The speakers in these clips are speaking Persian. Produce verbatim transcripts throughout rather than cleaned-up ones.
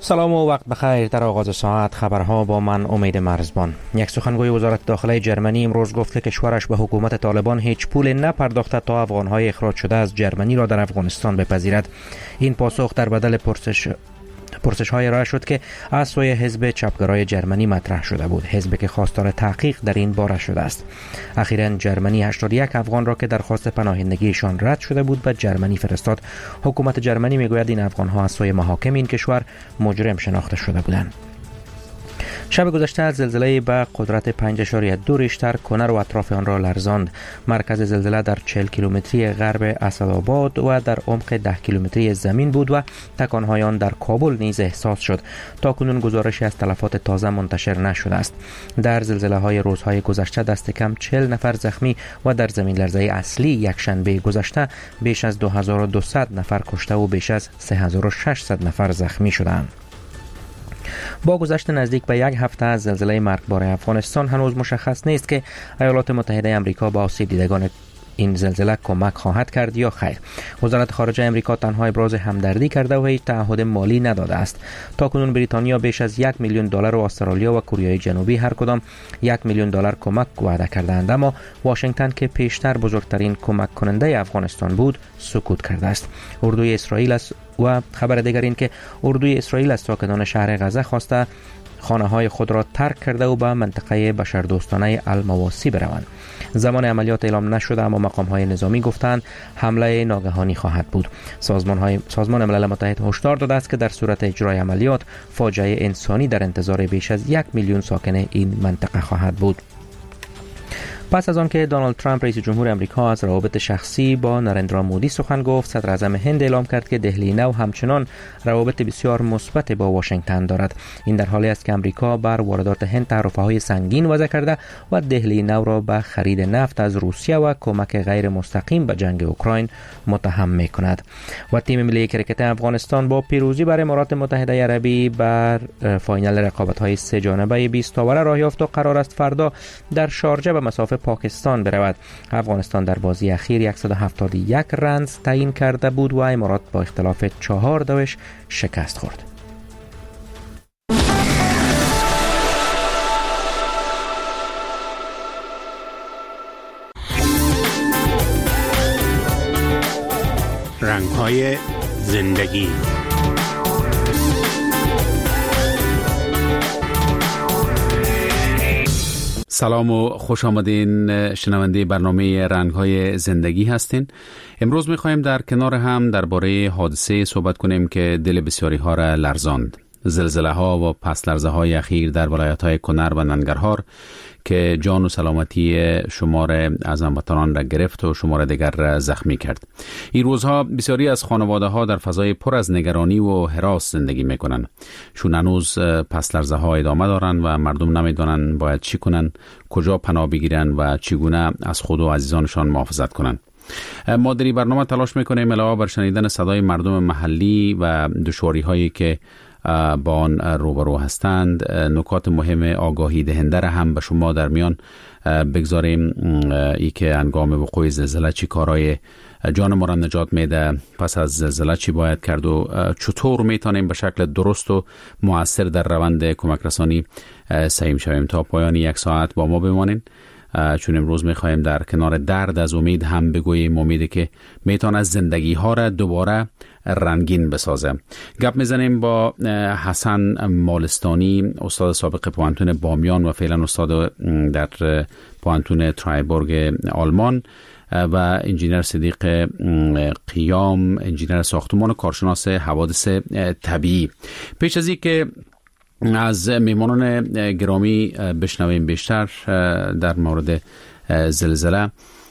سلام و وقت بخیر. در آغاز ساعت خبرها با من امید مرزبان. یک سخنگوی وزارت داخله جرمنی امروز گفت که کشورش به حکومت طالبان هیچ پول نپرداخته تا افغانهای اخراج شده از جرمنی را در افغانستان بپذیرد. این پاسخ در بدل پرسش پرسش های ارائه شد که از سوی حزب چپگرای جرمنی مطرح شده بود، حزبی که خواستار تحقیق در این باره شده است. اخیراً جرمنی هشتاد و یک افغان را که درخواست پناهندگیشان رد شده بود به جرمنی فرستاد. حکومت جرمنی میگوید این افغان ها از سوی محاکم این کشور مجرم شناخته شده بودند. شب گذشته زلزله به قدرت پنج اشاریه دو ریشتر کنر و اطراف آن را لرزاند. مرکز زلزله در چهل کیلومتری غرب اسدآباد و در عمق ده کیلومتری زمین بود و تکانهای آن در کابل نیز احساس شد. تاکنون گزارشی از تلفات تازه منتشر نشده است. در زلزله های روزهای گذشته دست کم چهل نفر زخمی و در زمین لرزه اصلی یک شنبه گذشته بیش از دو هزار و دویست نفر کشته و بیش از سه هزار و ششصد نفر زخمی شدند. با گذشت نزدیک به یک هفته از زلزله مرگبار افغانستان هنوز مشخص نیست که ایالات متحده آمریکا با آسیب دیدگان این زلزله کمک خواهد کرد یا خیر. وزارت خارجه آمریکا تنها ابراز همدردی کرده و هیچ تعهد مالی نداده است. تاکنون بریتانیا بیش از یک میلیون دلار و استرالیا و کره جنوبی هر کدام یک میلیون دلار کمک وعده کردند، اما واشنگتن که پیشتر بزرگترین کمک کننده افغانستان بود سکوت کرده است. اردوی اسرائیل است و خبر دیگر این که اردوی اسرائیل از ساکنان شهر غزه خواسته خانه های خود را ترک کرده و به منطقه بشردوستانه المواسی بروند. زمان عملیات اعلام نشده اما مقام های نظامی گفتند حمله ناگهانی خواهد بود. سازمان های سازمان ملل متحد هشدار داده است که در صورت اجرای عملیات فاجعه انسانی در انتظار بیش از یک میلیون ساکن این منطقه خواهد بود. پس از آن که دونالد ترامپ رئیس جمهور آمریکا از روابط شخصی با نریندرا مودی سخن گفت، صدر اعظم هند اعلام کرد که دهلی نو همچنان روابط بسیار مثبت با واشنگتن دارد. این در حالی است که آمریکا بر واردات هند تعرفه‌های سنگین وضع کرده و دهلی نو را به خرید نفت از روسیه و کمک غیر مستقیم به جنگ اوکراین متهم می‌کند. و تیم ملی کرکت افغانستان با پیروزی بر امارات متحده عربی بر فاینال رقابت‌های سه جانبه بیست تاوره راه یافت و قرار است فردا در شارجه به مسافت پاکستان برود. افغانستان در بازی اخیر صد و هفتاد و یک رنز تعیین کرده بود و امارات با اختلاف چهار دوش شکست خورد. رنگ‌های زندگی. سلام و خوش آمدین شنونده برنامه رنگ‌های زندگی هستین. امروز می‌خوایم در کنار هم درباره حادثه صحبت کنیم که دل بسیاری ها را لرزاند. زلزله ها و پس لرزه های اخیر در ولایت های کنر و ننگرهار که جان و سلامتی شمار از هموطنان را گرفت و شمار دیگر را زخمی کرد. این روزها بسیاری از خانواده ها در فضای پر از نگرانی و هراس زندگی میکنن. چون هنوز پس لرزه ها ادامه دارن و مردم نمیدونن باید چی کنن، کجا پناه بگیرن و چگونه از خود و عزیزانشان محافظت کنن. ما در این برنامه تلاش میکنیم علاوه بر شنیدن صدای مردم محلی و دشواری هایی که با آن روبرو هستند، نکات مهم آگاهی دهنده را هم به شما در میان بگذاریم. ای که هنگام وقوع زلزله چی کارهای جان ما را نجات میده، پس از زلزله چی باید کرد و چطور میتونیم به شکل درست و مؤثر در روند کمک رسانی سعیم شویم. تا پایان یک ساعت با ما بمانین، چون امروز میخوایم در کنار درد از امید هم بگوییم امیدی که میتونه زندگی ها را دوباره رنگین بسازه. گپ میزنیم با حسن مالستانی، استاد سابق پوهنتون بامیان و فعلا استاد در پوهنتون ترایبورگ آلمان، و انجینر صدیق قیام، انجینر ساختمان و کارشناس حوادث طبیعی. پیش از این که از میمانان گرامی بشنویم بیشتر در مورد زلزله،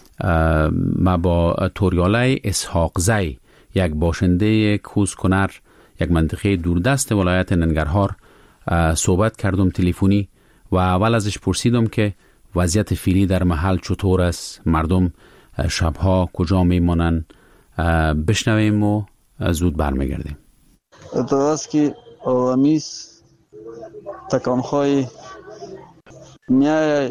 ما با توریاله اسحاقزی، یک باشنده کوزکنر، یک منطقه دوردست ولایت ننگرهار صحبت کردم تلفنی و اول ازش پرسیدم که وضعیت فعلی در محل چطور است، مردم شبها کجا میمانن. بشنویم و زود برمیگردیم. درست که آوامیز تکانهای میای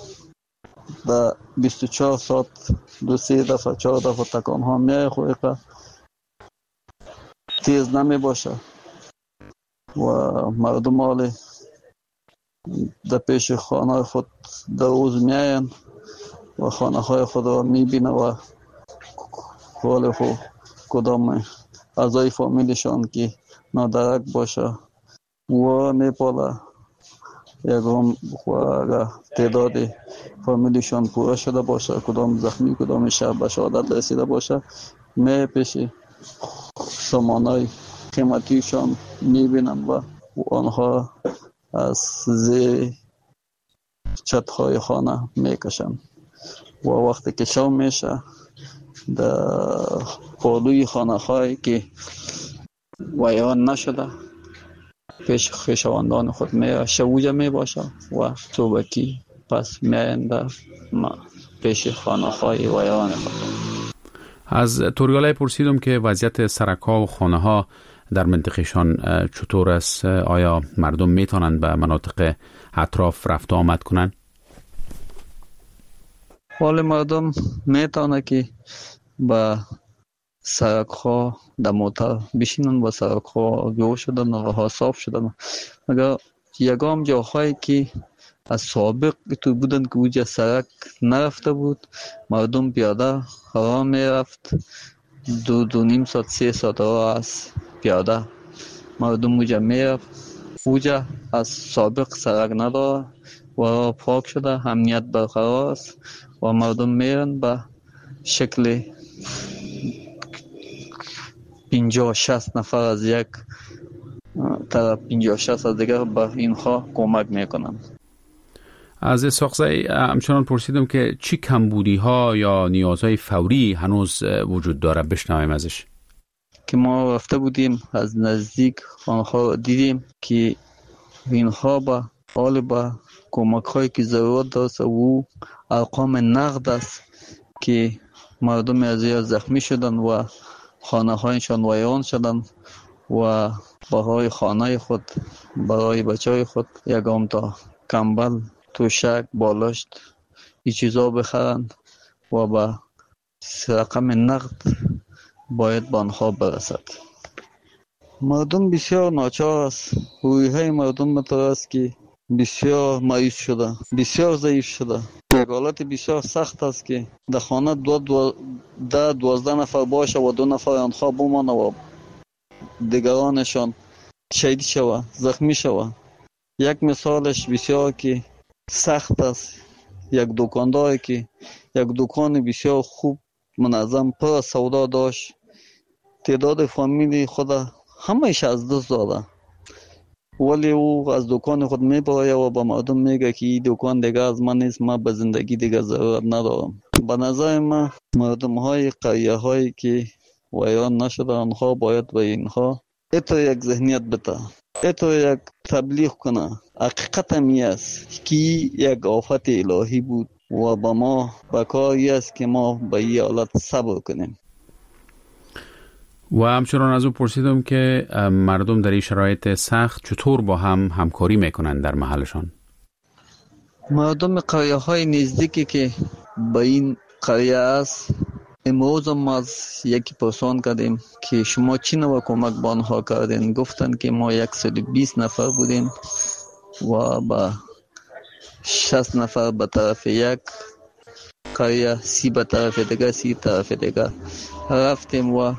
در بیست و چهار ساعت دو سه دفعه چهار دفعه تکانها میای، خویقه تیز نمی باشه و مردم حال در پیش خانه خود در روز میاین و خانه های خود را میبینه و حال خود کدام اعضای فامیلشان که نادرک باشه و میپاله یکم و تعداد فامیلشان پوره شده باشه، کدام زخمی کدام شب به شهادت رسیده باشه، می پیش سامانهای قیمتیشان میبینن و آنها از زیر چتهای خانه میکشن و وقتی که شب میشه در پالوی خانه هایی که ویران نشده پیش خویشاوندان خود می شوجه می باشه و توبکی پس میاین در پیش خانه های ویران خود. از توریالای پرسیدم که وضعیت سرک‌ها و خانه ها در منطقهشان چطور است؟ آیا مردم میتونن به مناطق اطراف رفت آمد کنن؟ حال مردم میتونه که با سرک ها در موتر بشینن و سرک ها جو شدن و ها صاف شدن، مگر یکام جاهایی که از سابق تو بودن که اوجه سرک نرفته بود، مردم پیاده راه میرفت، دو دو نیم ساعت سه ساعت راه از پیاده مردم اوجه میرفت. اوجه از سابق سرک نداره و راه پاک شده، امنیت برقرار است و مردم میرن به شکل پنجاه شصت نفر از یک طرف، پنجاه شصت از دیگر به اینها کمک میکنن. از اسحاقزی همچنان پرسیدم که چی کمبودی ها یا نیازهای فوری هنوز وجود داره، بشنویم ازش. که ما رفته بودیم از نزدیک آنها دیدیم که اینها با حال با کمک هایی که ضرورت داشت و ارقام نقد است که مردم از یا زخمی شدن و خانه هایشان ویران شدن و برای خانه خود برای بچه های خود یکم تا کمبل توشک بالشت این چیزا بخرند و با رقم نقد باید به آنها برسد. مردم بسیار ناچار است، روی های مردم مطور است که بسیار مریض شده، بسیار ضعیف شده. یک حالت بسیار سخت است که در خانه دو دو ده دوازده نفر باشه و دو نفر آنها بمانه و دیگرانشان شهید شوه، زخمی شوه. یک مثالش بسیار که سخت است، یک دکانداری که یک دکان بسیار خوب منظم پر سودا داشت، تعداد فامیلی خود همهش از دست داده، ولی او از دکان خود میپاید و با مردم میگه که این دکان دیگه از من نیست، من به زندگی دیگه ضرورت ندارم. به نظر من مردم های قریه هایی که ویران نشده آنها باید به اینها ایتو یک ذهنیت بده، ایتو یک تبلیغ کنه. حقیقت همی است که یک آفت الهی بود و با ما بکاری است که ما به این حالت صبر کنیم. و همچنان از او پرسیدم که مردم در این شرایط سخت چطور با هم همکاری میکنن در محلشان؟ مردم قریه های نزدیکی که به این قریه است، امروز ما از یکی پرسان کردیم که شما چی نوع کمک با آنها کردین؟ گفتن که ما صد و بیست نفر بودیم و با شصت نفر به طرف یک قریه، سی به طرف دیگه، سی طرف دیگه رفتیم و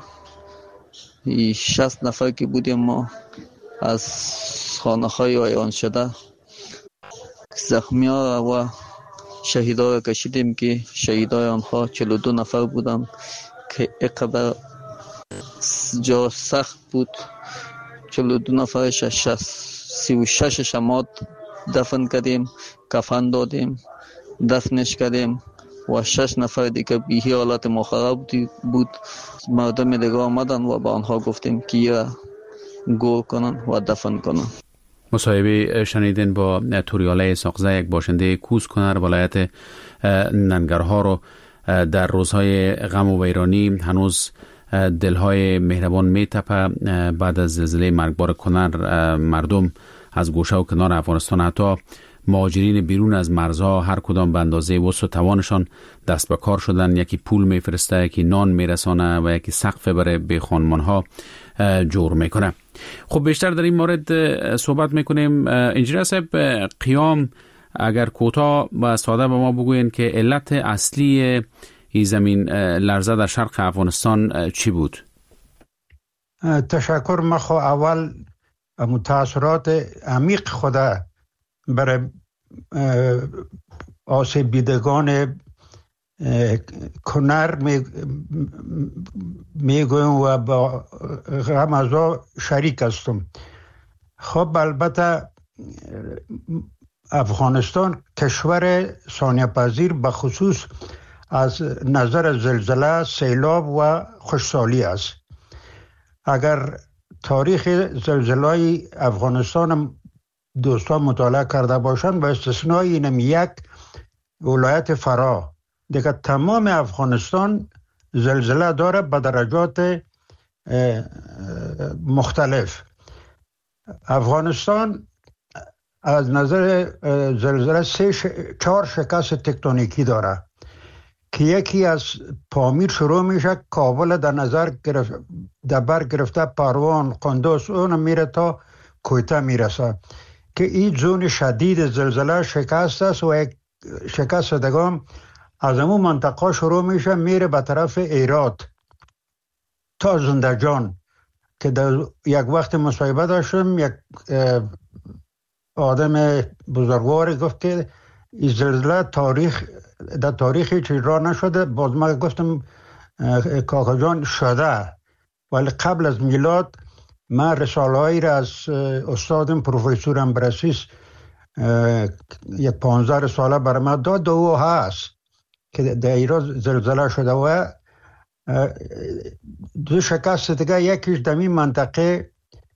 شصت نفر که بودیم ما از خانه های ویران شده زخمی ها و شهید ها کشیدیم که شهید های آنها چهل و دو نفر بودن که اقدر جا سخت بود. چهل و دو نفرش سی و شش شماد دفن کردیم، کفن دادیم، دفنش کردیم و شش نفر دیگه بیهی حالت مخرب بود. مردم دیگه آمدن و با آنها گفتیم که یا گور کنن و دفن کنن. مصاحبه شنیدین با توریاله اسحاقزی، یک باشنده کوزکنر ولایت ننگرهار رو. در روزهای غم و ویرانی هنوز دلهای مهربان میتپه. بعد از زلزله مرگبار کنر مردم از گوشه و کنار افغانستان حتی مهاجرین بیرون از مرزها هر کدام به اندازه وسع و توانشان دست به کار شدن. یکی پول میفرسته، یکی نان میرسانه و یکی سقف برای به خانمانها جور میکنه. خب بیشتر در این مورد صحبت میکنیم. انجینیر صاحب، قیام اگر کوتاه و ساده به ما بگوین که علت اصلی این زمین لرزه در شرق افغانستان چی بود؟ تشکر. من خو اول متاثرات عمیق خدا برای آسیب دیدگان کنر میگویم و با غم ازا شریک هستم. خب البته افغانستان کشور ثانیه پذیر به خصوص از نظر زلزله، سیلاب و خشکسالی است. اگر تاریخ زلزله‌ای افغانستان دوستان مطالعه کرده باشند، با استثنای اینم یک ولایت فرا، دیگه تمام افغانستان زلزله داره به درجات مختلف. افغانستان از نظر زلزله سه ش... چهار شکست تکتونیکی داره که یکی از پامیر شروع میشه، کابل در نظر گرفت، در بر گرفته پروان، قندوز، اون میره تا کویته میرسه که این زون شدید زلزله شکست است و یک شکست دگام از همون منطقه شروع میشه میره به طرف ایرات تا زندجان که در یک وقت مصاحبه داشتم، یک آدم بزرگواری گفت که این زلزله تاریخ در تاریخی چیز را نشده. باز ما گفتم کاکا جان شده، ولی قبل از میلاد من رساله هایی را از استادم پروفسور امبرسیس یک پانزده رساله برای من داد و او هست که در ایران زلزله شده و دو شکست دیگه، یکیش در این منطقه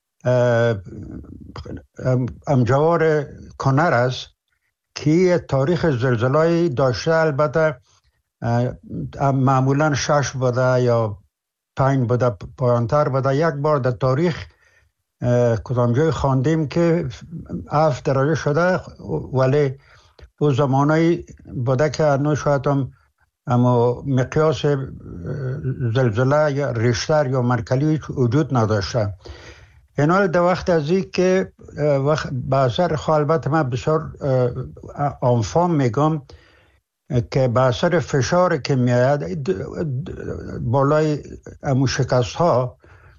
امجوار کنر است که تاریخ زلزله‌ای داشته، البته معمولا شش بوده یا پنج بوده، پایانتر بوده. یک بار در تاریخ کدام جای خواندیم که هفت درجه شده، ولی او زمانایی بوده که انو شاید هم اما مقیاس زلزله یا ریشتر یا مرکلی وجود نداشته. این حال در وقت از این که به اثر خالبت من بسیار آنفام میگم که به اثر فشار که میاد بالای امو شکست ها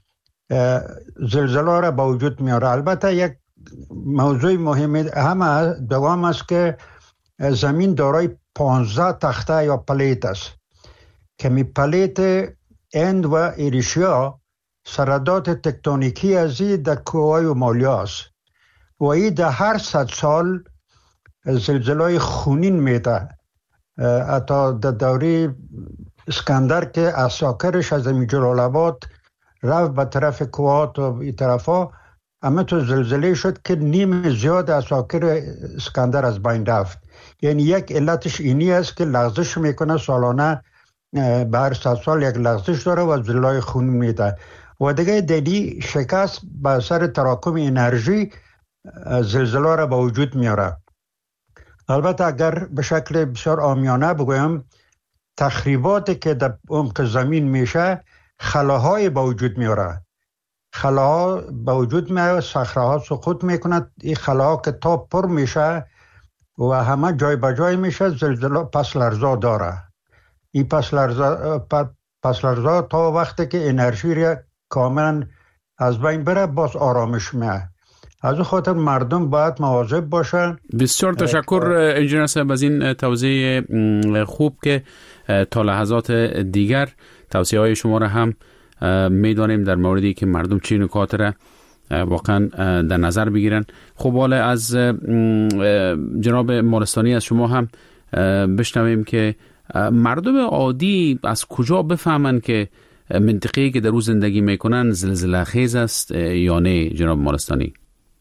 زلزله را به وجود میاره. البته یک موضوع مهم همه دوام است که زمین دارای پانزده تخته یا پلیت است که می پلیت اند و ایریشیا سردات تکتونیکی ازی در کوههای و مالیا است و ای در هر صد سال زلزله خونین میده. حتی در دوری اسکندر که اساکرش از این جلال آباد رفت به طرف کوهات و این طرف ها، اما تو زلزله شد که نیم زیاد اساکر اسکندر از بین رفت. یعنی یک علتش اینی است که لغزش میکنه، سالانه به هر صد سال یک لغزش داره و زلزله خونین میده. و دیگه دلی شکست به اثر تراکم انرژی زلزله را به وجود میاره. البته اگر به شکل بسیار عامیانه بگویم، تخریباتی که در عمق زمین میشه خلاهای به وجود میاره. خلاها به وجود میاره، صخره‌ها سقوط میکنه. این خلاها که تا پر میشه و همه جای به جای میشه، زلزله پس لرزا داره. این پس لرزا پس لرزا تا وقتی که انرژی را کاملا از بین بره باز آرامش میاد. از خاطر مردم باید مواظب باشن. بسیار تشکر انجینیر صاحب از این توضیح خوب که تا لحظات دیگر توصیه های شما را هم میدانیم در موردی که مردم چی نکات را واقعا در نظر بگیرن. خب حالا از جناب مالستانی از شما هم بشنویم که مردم عادی از کجا بفهمن که منطقه‌ای که در او زندگی میکنن زلزله خیز است یا نه؟ جناب مالستانی.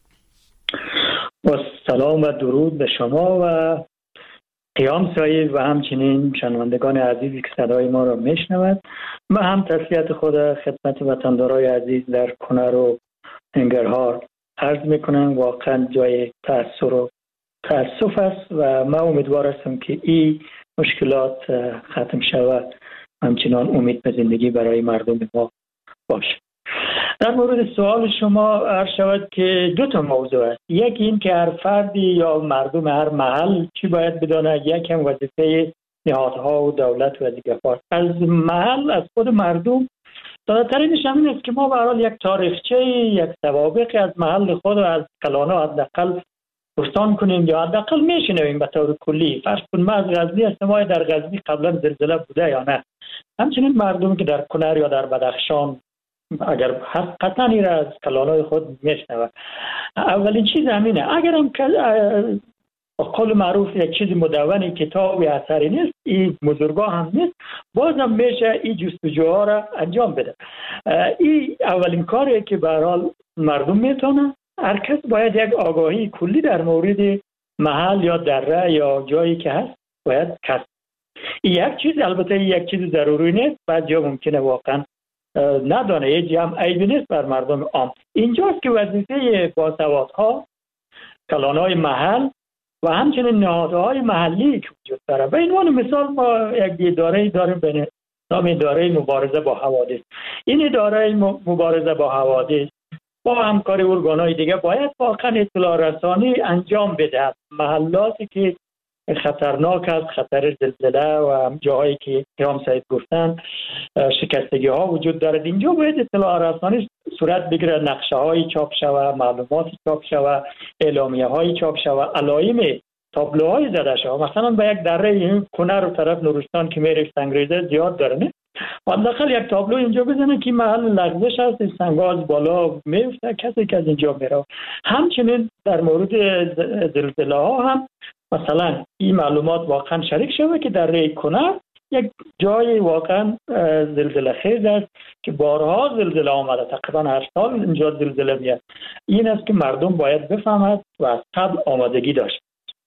با سلام و درود به شما و قیام صاحب و همچنین شنوندگان عزیزی که صدای ما را میشنوند. من هم تسلیت خود خدمت وطندارای عزیز در کنر و ننگرهار عرض میکنم. واقعا جای تأثیر و تاسف است و من امیدوار هستم که این مشکلات ختم شود، همچنان امید به زندگی برای مردم ما باشه. در مورد سوال شما عرض شود که دو تا موضوع است. یکی این که هر فردی یا مردم هر محل چی باید بداند، یک هم وظیفه نهادها و دولت و دیگر است. از محل، از خود مردم ساده‌ترینش همین است که ما به هر حال یک تاریخچه، یک سوابق از محل خود و از کلانه حداقل پرسان کنیم یا حداقل میشنویم به طور کلی. فرض کنیم از غزنی هستم، آیا در غزنی قبلا زلزله بوده یا نه؟ همچنین مردم که در کنر یا در بدخشان اگر هر قطعا این را از کلانای خود میشنوند. اولین چیز همینه. اگر هم قول معروف یک چیز مدونی، کتابی، اثری نیست، این بزرگا هم نیست، بازم میشه این جستجوها را انجام بده. این اولین کاریه که به هر حال مردم میتونه. هر کس باید یک آگاهی کلی در مورد محل یا دره یا جایی که هست باید کسب. یک چیز، البته یک چیز ضروری نیست، بعد جا ممکنه واقعا ندانه، یه جمع عیبی نیست بر مردم عام. اینجاست که وظیفه باسوادها، کلانای محل و همچنین نهادهای محلی که وجود داره. به عنوان مثال ما یک اداره داریم به نام اداره مبارزه با حوادث. این اداره مبارزه با حوادث با همکاری ارگان‌های دیگه باید واقعا اطلاع رسانی انجام بده. محلاتی که خطرناک است، خطر زلزله و جاهایی که قیام سعید گفتن شکستگی ها وجود دارد، اینجا باید اطلاع رسانی صورت بگیره، نقشه های چاپ شود، معلومات چاپ شود، اعلامیه های چاپ شود، علائم تابلوهای زده شود. مثلا به یک دره کنر و طرف نورستان که میره سنگریزه زیاد داره، نه حداقل یک تابلو اینجا بزنه که محل لرزش هست، سنگاز بالا میفته، کسی که از اینجا میره. همچنین در مورد زلزله ها هم مثلا این معلومات واقعا شریک شده که در ری کنر یک جای واقعا زلزله خیز است که بارها زلزله آمده، تقریبا هر سال اینجا زلزله میاد. این است که مردم باید بفهمد و از قبل آمادگی داشت.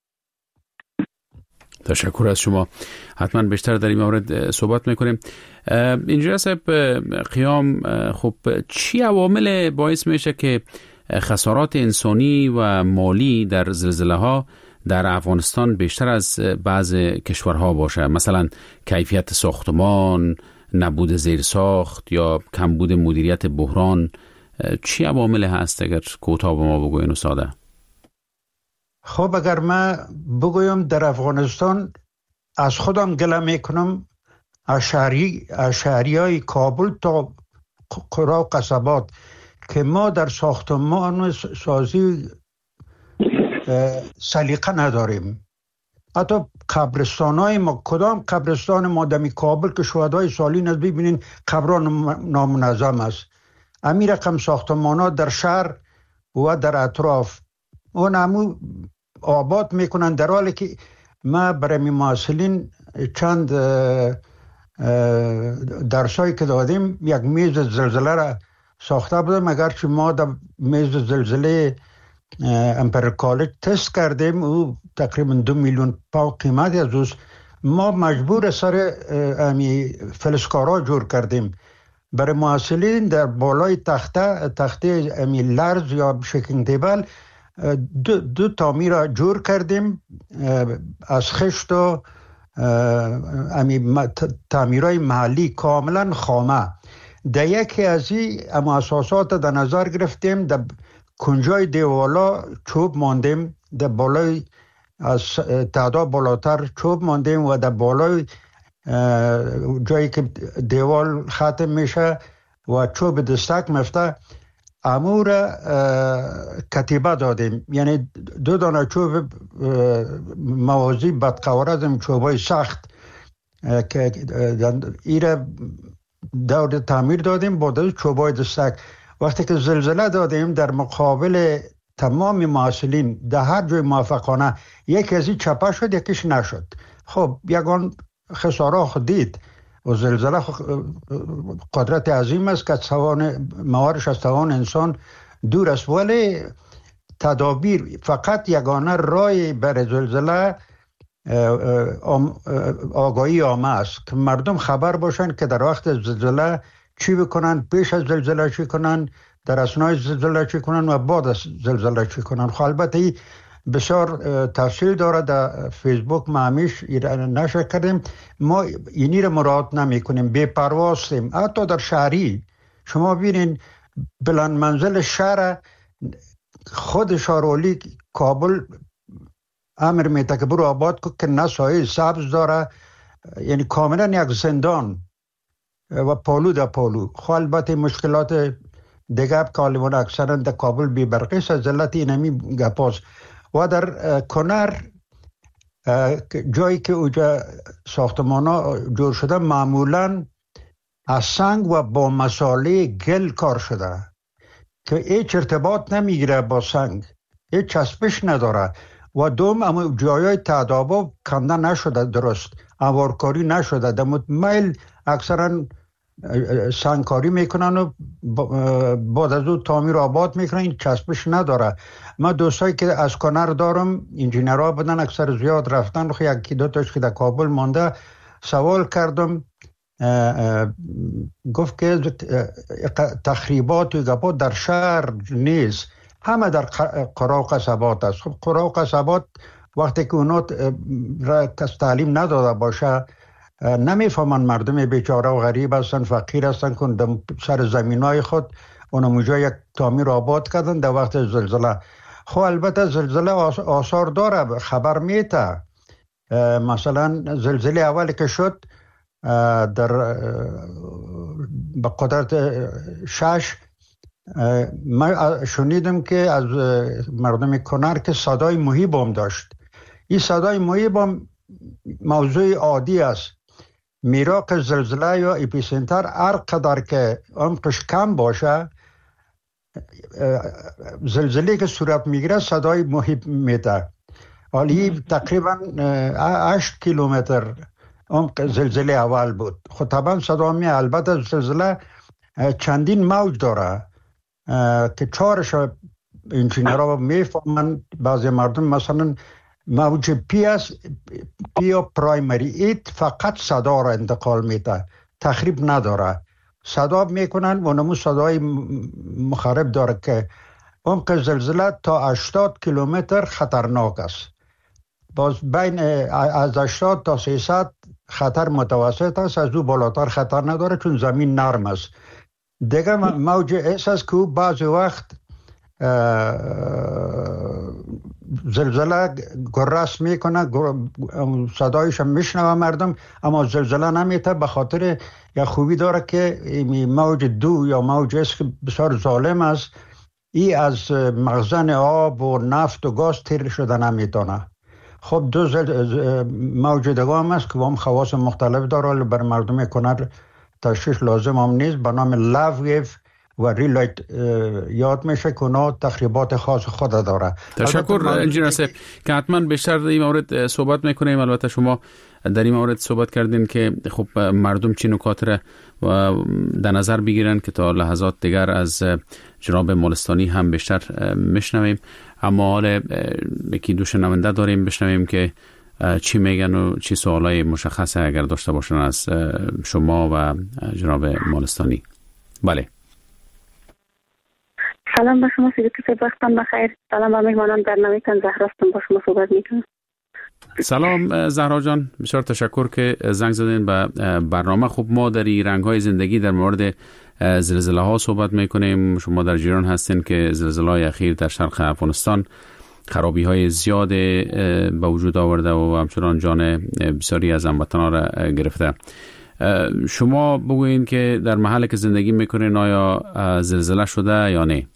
تشکر از شما. حتما بیشتر در این مورد صحبت میکنیم. اینجا صاحب قیام، خب چی عوامل باعث میشه که خسارات انسانی و مالی در زلزله ها در افغانستان بیشتر از بعض کشورها باشه؟ مثلا کیفیت ساختمان، نبود زیرساخت یا کمبود مدیریت بحران. چی عوامل هست اگر کوتاه به ما بگوین استاده؟ خب اگر من بگویم در افغانستان، از خودم گله میکنم، اشعری اشعریای کابل تا قرا و قصبات که ما در ساختمان سازی سلیقه نداریم. حتی قبرستان های ما، کدام قبرستان ما دمی کابل که شهدای سالین است ببینین قبران نامنظم است. امی رقم ساختمان ها در شهر و در اطراف اون همو آباد میکنن، در حالی که ما برای معاصلین چند درسایی که دادیم یک میز زلزله را ساخته بودم، اگرچه ما در میز زلزله امپریال کالج تست کردیم، او تقریبا دو میلیون پاو قیمت از اوست. ما مجبور سر امی فلسکارا جور کردیم برای معاصلین در بالای تخته تخته امی لرز یا شیکینگ تیبل دو, دو تامیر جور کردیم از خشت و امی تعمیرهای محلی کاملا خامه. در یکی از این اما اساسات در نظر گرفتیم، در کنجای دیوالا چوب ماندیم، در بالای از تعداد بالاتر چوب ماندیم و در بالای جایی که دیوال ختم میشه و چوب دستک مفته امور کتیبه دادیم، یعنی دو دانه چوب موازی بدقوار از این چوبای سخت که ایره دور تعمیر دادیم با دو چوبای دستک. وقتی که زلزله دادیم در مقابل تمام معاصلین در هر جای موافقانه یکی از این چپه شد یکیش نشد. خب یکان خساره خود دید و زلزله قدرت عظیم است که توان موارش از توان انسان دور است، ولی تدابیر فقط یگانه رای بر زلزله آگاهی عامه است که مردم خبر باشن که در وقت زلزله چی بکنن، پیش از زلزله چی کنن، در اثنای زلزله چی کنن و بعد از زلزله چی کنن. خب البته بسیار تفصیل داره. در فیسبوک ما همیش نشر کردیم. ما اینی رو مراعات نمی کنیم، بی پروا هستیم. حتی در شهری شما ببینین بلند منزل شهر خود شارولی کابل امر میده که برو آباد کن که نه سایه سبز داره، یعنی کاملا یک زندان و پالو در پالو. خب البته مشکلات دیگه کالیمون اکثرا در کابل بی برقی سزلت اینمی گپاست. و در کنر جایی که اوجا ساختمان ها جور شده معمولا از سنگ و با مساله گل کار شده که هیچ ارتباط نمیگیره با سنگ، هیچ چسبش نداره. و دوم اما جایای تعدابا کنده نشده، درست اوارکاری نشده. در متمیل اکثرا سنگکاری میکنن و بعد از او تعمیر آباد میکنن، این چسبش نداره. من دوستایی که از کنر دارم انجینرها بدن، اکثر زیاد رفتن، خب یکی دو تاش که در کابل مانده سوال کردم، گفت که تخریبات و گپات در شهر نیست، همه در قرا و قصبات است. خب قرا و قصبات وقتی که اونا را کس تعلیم نداده باشه نمیفهمن، مردم بیچاره و غریب هستن، فقیر هستن، که سر زمین های خود اونا موجا یک تعمیر آباد کردن در وقت زلزله. خب البته زلزله آثار داره، خبر میته. مثلا زلزله اولی که شد در به قدرت شش، من شنیدم که از مردم کنر که صدای مهیب هم داشت. این صدای مهیب هم موضوع عادی است. میراق زلزله یا اپیسنتر هر قدر که عمقش کم باشه، زلزله که صورت میگیره صدای مهیب میده. حالی تقریبا هشت کیلومتر عمق زلزله اول بود. خب طبعا صدا می، البته زلزله چندین موج داره که چهارش انجینرها میفهمن. بعضی مردم مثلا موج پی است، پی یا پرایمری، ایت فقط صدا را انتقال میده، تخریب نداره. صدا میکنن و نمو صدای مخرب داره که عمق زلزله تا هشتاد کیلومتر خطرناک است. باز بین از هشتاد تا سیصد خطر متوسط است، از او بالاتر خطر نداره چون زمین نرم است. دیگه موج ایس است که بعضی وقت زلزله گرس میکنه، صدایش هم میشنوه مردم، اما زلزله نمیته، به خاطر یا خوبی داره که موج دو یا موج ایس که بسیار ظالم است، ای از مخزن آب و نفت و گاز تیر شده نمیتونه. خب دو موج دیگه هم است که هم خواص مختلف داره، بر مردم کنر تشخیص لازم هم نیست، به نام لاو ویف و ریلایت یاد میشه که اونا تخریبات خاص خود داره. تشکر انجینر صاحب که حتما بیشتر در این مورد صحبت میکنیم. البته شما در این مورد صحبت کردین که خب مردم چی نکات را در نظر بگیرن که تا لحظات دیگر از جناب مالستانی هم بیشتر میشنویم. اما حالا یکی دو شنونده داریم، بشنویم که چی میگن و چی سوالای مشخصه اگر داشته باشن از شما و جناب مالستانی. بله. سلام به شما سیدی که وقتم بخیر. سلام به مهمانان برنامه‌تان، زهرا هستم، با شما صحبت میکنم. سلام زهرا جان، بسیار تشکر که زنگ زدین به برنامه. خب ما در رنگ‌های زندگی در مورد زلزله ها صحبت میکنیم. شما در جریان هستین که زلزله های اخیر در شرق افغانستان خرابی های زیاد به وجود آورده و همچنان جان بسیاری از هموطنان را گرفته. شما بگوین که در محلی که زندگی میکنین آیا زلزله شده یا نه؟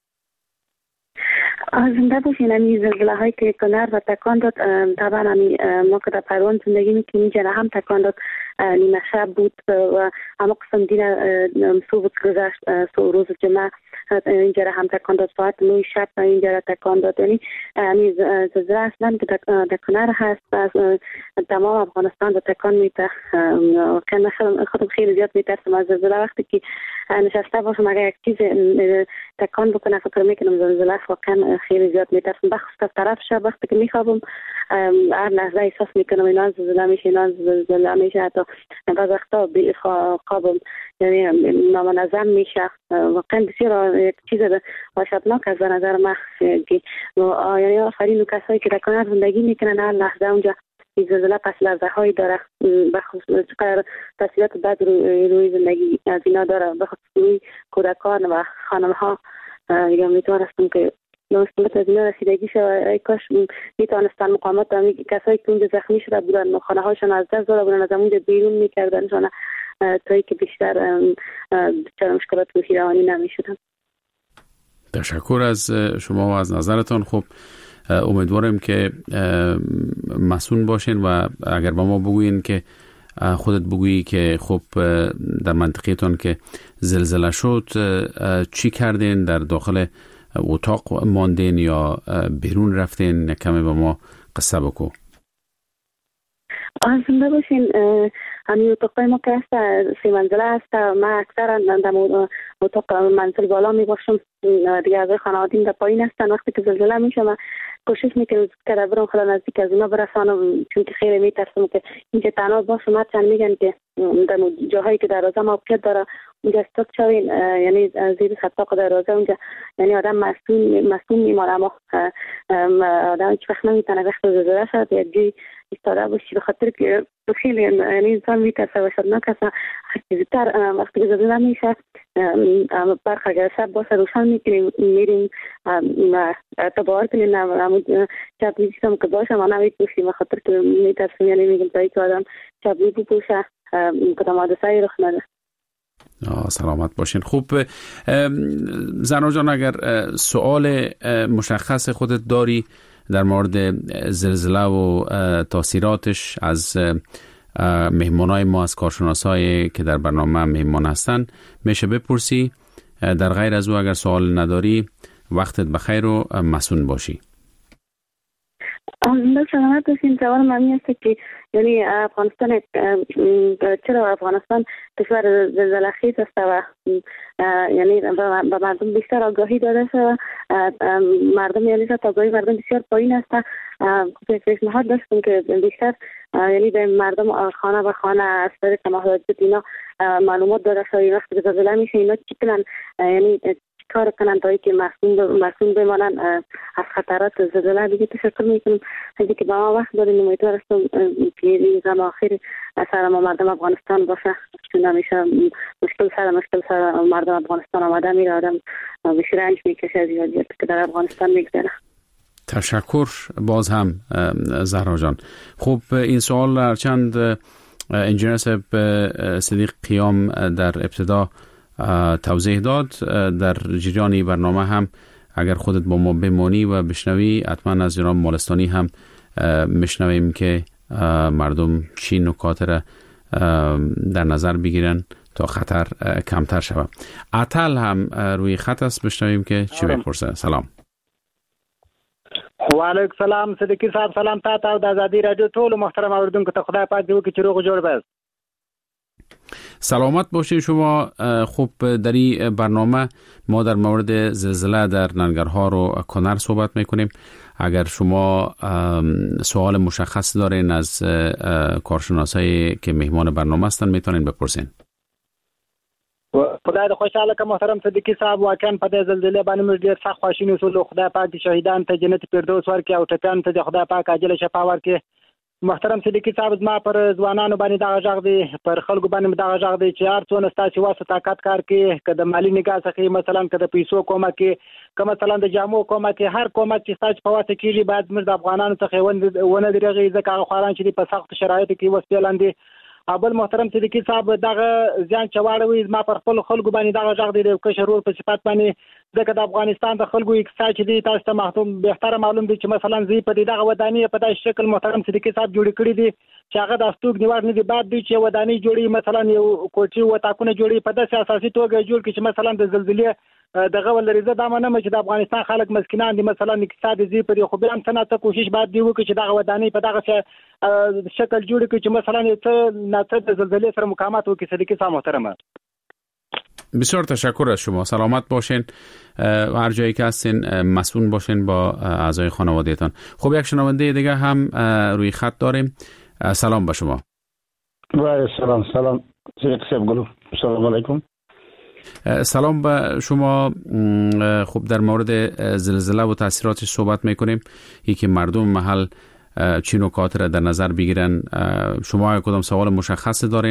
زنده باشین. امی زلزله هایی که کنر و تکان داد، طبعا امی ما که در پیروان زندگی میکنیم اینجا هم تکان داد، نیمه شب بود و اما قسم دین صبح گذشت، روز جمعه اینجا هم تکان داد، ساعت نه شب اینجا تکان داد. یعنی امی زلزله اصلا که در کنر هست و تمام افغانستان رو تکان میده. خودم خیلی زیاد میترسم از زلزله. وقتی که نشسته باشم اگر یک چیز تکان بکنه فکر میکنم زلزله، واقعا خیلی زیاد میترسم. بخصوص از طرف شب وقتی که میخوابم هر لحظه احساس میکنم اینا زلزله میشه، اینا زلزله میشه. حتی بعض وقتا خوابم یعنی نامنظم میشه. واقعا بسیار یک چیز وحشتناک از نظر من که یعنی آفرین کسایی که در کنار زندگی میکنن هر لحظه اونجا زلزله پس لرزه هایی داره، بخصوص چقدر تاثیرات بد روی, روی زندگی از اینا داره، بخصوص روی کودکان و خانم ها. دیگه میتونستم که نوستمت از اینا رسیدگی شد، ای کاش میتونستن مقامات همی کسایی که اونجا زخمی شده بودن خانه هاشون از دست داده بودن از اونجا بیرون میکردن تایی که بیشتر بیشتر مشکلات روحی روانی نمیشدن. تشکر از شما و از نظرتان. خب امیدوارم که مسئول باشین و اگر با ما بگوین که خودت بگویی که خب در منطقهتون که زلزله شد چی کردین، در داخل اتاق ماندین یا بیرون رفتین؟ کمی با ما قصه بگو. زنده باشین. همین اتاق ما که هست سی منزله هست، من اکثر در اتاق منزل بالا می باشم، دیگه از خانوادیم در پایین هستن. وقتی که زلزله میشه من کوشش میکنم که در برم خلا نزدیک از اونا برسانم، چون که خیلی میترسم که اینجا تنها باشم. هرچند میگن که در جاهایی که دروازه موقعیت داره اونجا استاک شوین، یعنی زیر خطاق دروازه اونجا یعنی آدم مسئول مسئول میمونه، اما آدم هیچ وقت نمیتونه وقت زلزله شد یک جای ایستاده باشی، به خاطر که خیلی یعنی انسان میترسه و شدناک است. زودتر وقتی که زلزله میشه برخ اگر شب باشه روشن میکنیم میریم تبار کنیم نمود چپلی چیزم که باشه ما نمید بوشیم، به خاطر که میترسیم یعنی میگم تایی که آدم چپلی بپوشه کدام حادثه‌ای رخ نده. سلامت باشین. خوب زنو جان، اگر سوال مشخص خودت داری در مورد زلزله و تاثیراتش از مهمانای ما، از کارشناسایی که در برنامه مهمان هستن، میشه بپرسی. در غیر از او اگر سوال نداری وقتت بخیر و مسئول باشی. آمده سلامت باشین. سوال معنی است که یعنی افغانستان چرا افغانستان کشور زلزله خیز است و یعنی به مردم بیشتر آگاهی داده شده. مردم یعنی تا آگاهی مردم بسیار پایین است. پیشنهاد داشتم که بیشتر یعنی به مردم خانه به خانه از طریق محدودیت اینا معلومات داده شده. وقتی که زلزله میشه اینا چی کنن، یعنی کار کنن تایی که مسئول مسئول بمانن از خطرات زلزله. دیگه تشکر میکنم از اینکه با ما وقت دادین. امیدوارم که این غم آخر سر ما مردم افغانستان باشه، چون همیشه مشکل سر مشکل سر مردم افغانستان آمده میره، آدم بیش رنج میکشه از یادیت که در افغانستان میگذره. تشکر باز هم زهرا جان. خب این سوال هرچند انجینیر صاحب صدیق قیام در ابتدا توضیح داد، در جریان برنامه هم اگر خودت با ما بمانی و بشنوی حتما از جناب مالستانی هم میشنویم که مردم چی نکات را در نظر بگیرن تا خطر کمتر شود. عطل هم روی خط است، بشنویم که چی بپرسه. سلام. و علیکم سلام صدیقی صاحب، سلام تا تا د آزادی رادیو ټول محترم اوریدونکو ته خدای پاک دې وکړي چې روغ جوړ بس. سلامت باشین شما. خوب در این برنامه ما در مورد زلزله در ننگرهار و کنر صحبت میکنیم. اگر شما سوال مشخص دارین از کارشناسایی که مهمان برنامه هستن میتونین بپرسین. خدای دې خوشاله که محترم صدیقی صاحب، واقعا په دې زلزلې باندې موږ ډېر سخت خواشیني اوسو. خدای پاک دې شهیدان ته جنت فردوس ورکړي او ټپیانو ته خدای پاک عاجله شفا ورکړي. محترم صدیقی صاحب، زما پر ځوانانو باندې دغه غږ دی، پر خلکو باندې دغه غږ دی چې هر څونه ستاسو واسه طاقت کار کوي، که د مالی نگاه څخه مثلا که د پیسو کومه کې، که مثلا د جامو کومه کې، هر کومه چې ستاسو په واسه کېږي باید موږ د افغانانو څخه ونه درېږي، ځکه هغه خواران چې په سخت شرایطو کې وسپې لاندې. اول محترم صدیقی صاحب دغه ځان چواړوي، زما پر خپل خلکو باندې دغه غږ دی د کشر ورور په صفات باندې، ځکه د افغانستان د خلکو اقتصاد چې دی تاسو ته محتوم بهتره معلوم دی چې مثلا زی په دغه ودانۍ په داسې شکل محترم صدیقی صاحب جوړ کړی دي چې هغه د استوګ نیوار نه دی، بعد دی چې ودانۍ جوړي مثلا یو کوټي و تاکونه جوړي په داسې اساسي توګه جوړ کړي چې مثلا د زلزلې دغه ولریزه دا منه چې د افغانستان خلک مسکینان دي، مثلا اقتصاد زی په خو به هم څنګه ته کوشش باید دی وکړي چې دغه ودانۍ په دغه شکل جوړ کړي چې مثلا څه ناڅه د زلزلې سره مقاومت وکړي. صدیقی صاحب محترمه، بسیار تشکر از شما. سلامت باشین و هر جایی که هستین مسئول باشین با اعضای خانوادهتان. خب یک شنونده دیگه هم روی خط داریم. سلام به شما. و سلام سلام صدیق صاحب گلو سلام علیکم. سلام به شما. خب در مورد زلزله و تاثیراتش صحبت میکنیم. یکی مردم محل چی نکات را در نظر بگیرن. شما کدام سوال مشخص دارین؟